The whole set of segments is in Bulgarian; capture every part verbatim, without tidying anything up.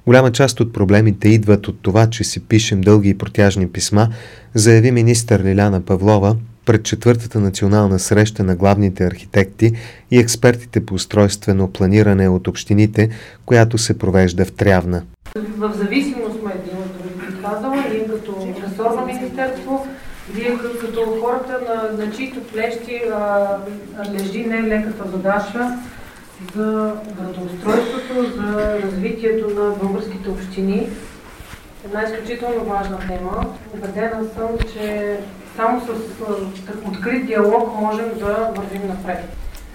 Голяма част от проблемите идват от това, че си пишем дълги и протяжни писма, заяви министър Лиляна Павлова пред четвъртата национална среща на главните архитекти и експертите по устройствено планиране от общините, която се провежда в Трявна. В зависимост сме един от други, бих казала, ние като ресорно министерство, вие като хората, на, на чието плещи а, лежи не леката задача за градоустройството, за развитието на българските общини. Една изключително важна тема. Убедена съм, че само с открит диалог можем да вървим напред.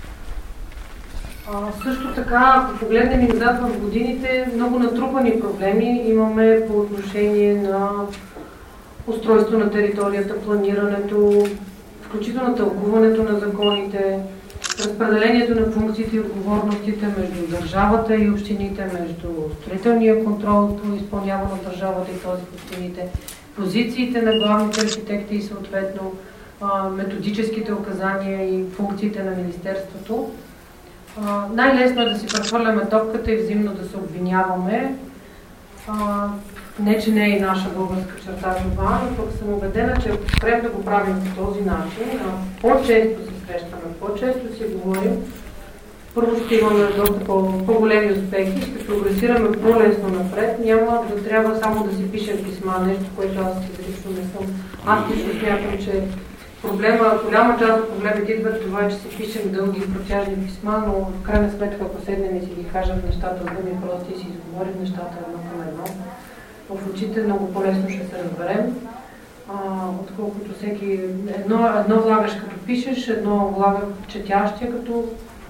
А, също така, ако погледнем и назад в годините, много натрупани проблеми имаме по отношение на устройство на територията, планирането, включително тълкуването на законите, разпределението на функциите и отговорностите между държавата и общините, между строителния контрол по изпълняване на държавата и този в общините, позициите на главните архитекти и съответно методическите указания и функциите на Министерството. Най-лесно е да си прехвърляме топката и взаимно да се обвиняваме. А, не, че не е и наша българска черта това, но пък съм убедена, че ако спрем да го правим по този начин, по-често се срещаме, по-често си говорим, първо ще имаме доста по-големи успехи, ще прогресираме по-лесно напред, няма да трябва само да си пишем писма, нещо, което аз изрично не съм. Аз лично смятам, че проблема, голяма част от проблемите идват това, че си пишем дълги и протяжни писма, но в крайна сметка, ако седнем и си ги кажем нещата от думи прости и си изговорим нещата едно към едно, в очите много по-лесно ще се разберем, а, отколкото всеки едно, едно влагаш като пишеш, едно влага четящия като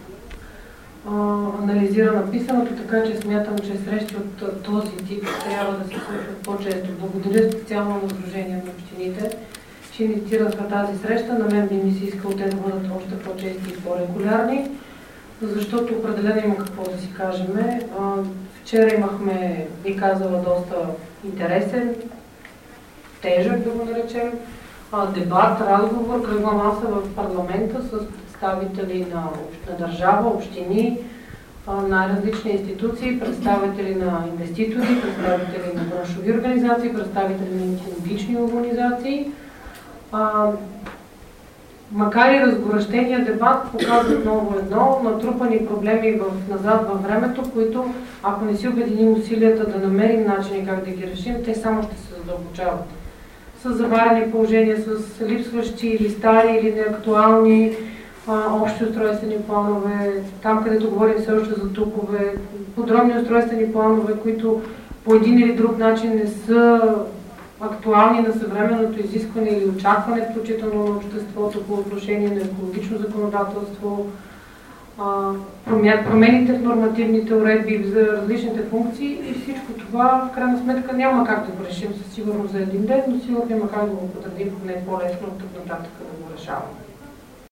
а, анализира написаното, така че смятам, че срещи от този тип трябва да се случват по-често. Благодаря специално на Сдружение на общините, че инициираха тази среща. На мен би ми се искало те да бъдат още по-чести и по-регулярни, защото определено има какво да си кажем. Вчера имахме, би казала, доста интересен, тежък да го наречем, дебат, разговор, кръгла маса в парламента с представители на, на държава, общини, най-различни институции, представители на инвеститори, представители на браншови организации, представители на екологични организации. А, макар и разгорещения дебат показват много едно, натрупани проблеми в, назад във времето, които, ако не си обединим усилията да намерим начини как да ги решим, те само ще се задълбочават. С заварени положения, с липсващи или стари или неактуални а, общи устройствени планове, там където говорим все още за тукове, подробни устройствени планове, които по един или друг начин не са актуални на съвременното изискване или очакване, включително на обществото по отношение на екологично законодателство, промените в нормативните уредби за различните функции и всичко това в крайна сметка няма как да го решим със сигурност за един ден, но сигурно има как да го подредим поне по-лесно от тук нататък да го решаваме.